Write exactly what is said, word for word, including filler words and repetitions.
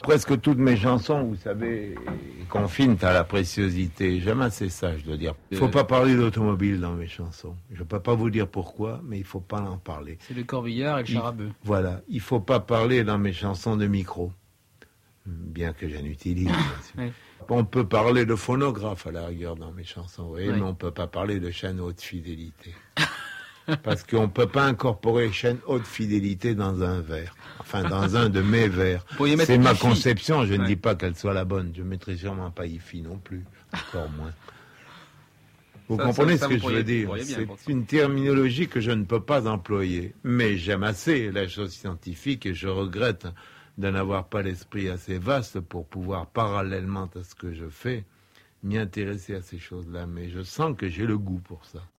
Presque toutes mes chansons, vous savez, confinent à la préciosité. J'aime assez ça, je dois dire. Il ne faut pas parler d'automobile dans mes chansons. Je ne peux pas vous dire pourquoi, mais il ne faut pas en parler. C'est le corbillard et le charabeu. Voilà. Il ne faut pas parler dans mes chansons de micro. Bien que j'en utilise. Oui. On peut parler de phonographe à la rigueur dans mes chansons, vous voyez, oui. Mais on ne peut pas parler de chaîne haute fidélité. Parce qu'on ne peut pas incorporer chaîne haute fidélité dans un vers. Enfin, dans un de mes vers. C'est ma conception, je ouais. ne dis pas qu'elle soit la bonne. Je ne mettrai sûrement pas I F I non plus, encore moins. Vous ça, comprenez ça, ça ce que je veux dire? C'est une terminologie que je ne peux pas employer. Mais j'aime assez la chose scientifique et je regrette de n'avoir pas l'esprit assez vaste pour pouvoir, parallèlement à ce que je fais, m'y intéresser à ces choses-là. Mais je sens que j'ai le goût pour ça.